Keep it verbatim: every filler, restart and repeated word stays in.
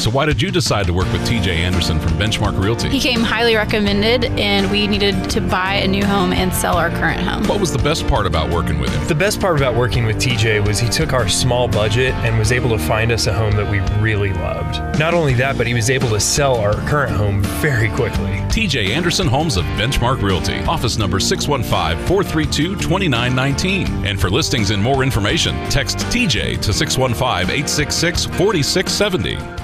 So why did you decide to work with T J Anderson from Benchmark Realty? He came highly recommended, and we needed to buy a new home and sell our current home. What was the best part about working with him? The best part about working with T J was he took our small budget and was able to find us a home that we really loved. Not only that, but he was able to sell our current home very quickly. T J Anderson Homes of Benchmark Realty. Office number six one five, four three two, two nine one nine. And for listings and more information, text T J to six one five, eight six six, four six seven zero.